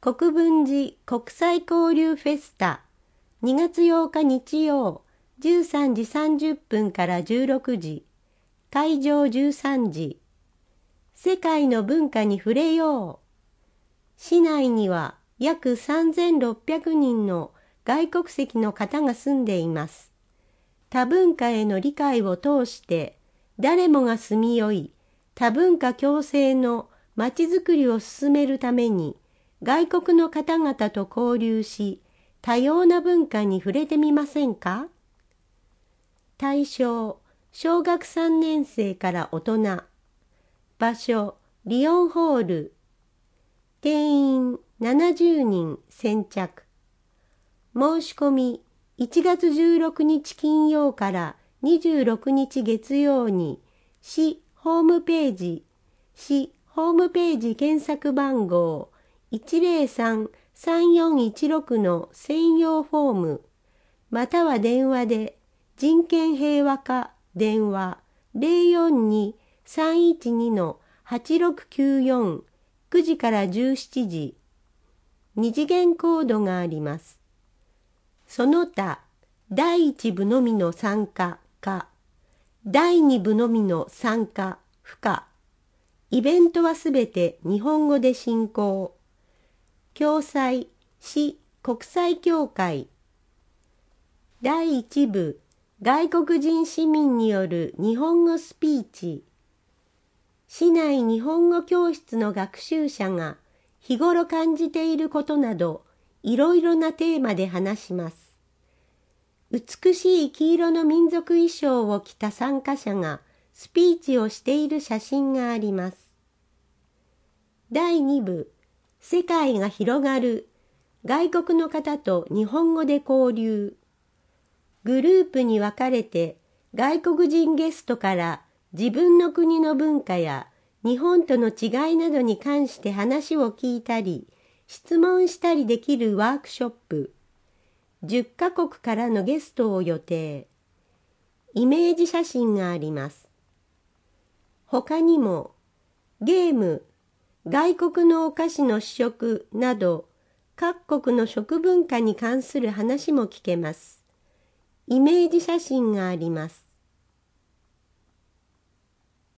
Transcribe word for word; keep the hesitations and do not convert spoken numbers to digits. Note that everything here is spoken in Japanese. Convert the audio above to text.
国分寺国際交流フェスタにがつようか日曜じゅうさんじさんじゅっぷんからじゅうろくじ、会場じゅうさんじ。世界の文化に触れよう。市内には約さんぜんろっぴゃくにんの外国籍の方が住んでいます。多文化への理解を通して誰もが住みよい多文化共生のまちづくりを進めるために外国の方々と交流し、多様な文化に触れてみませんか？対象、小学さんねんせいから大人。場所、リオンホール。定員ななじゅうにん先着。申し込みいちがつじゅうろくにち金曜からにじゅうろくにち月曜に市ホームページ、市ホームページ検索番号いちぜろさん さんよんいちろくの専用フォーム、または電話で人権平和課電話 ゼロよんに さんいちに のはちろくきゅうよん くじからじゅうしちじ。二次元コードがあります。その他、だいいち部のみの参加か、だいに部のみの参加不可。イベントはすべて日本語で進行。共催、市国際協会。だいいち部、外国人市民による日本語スピーチ。市内日本語教室の学習者が日頃感じていることなど、いろいろなテーマで話します。美しい黄色の民族衣装を着た参加者がスピーチをしている写真があります。だいに部、世界が広がる外国の方と日本語で交流。グループに分かれて外国人ゲストから自分の国の文化や日本との違いなどに関して話を聞いたり質問したりできるワークショップ。じゅっかこくからのゲストを予定。イメージ写真があります。他にもゲーム、外国のお菓子の試食など各国の食文化に関する話も聞けます。イメージ写真があります。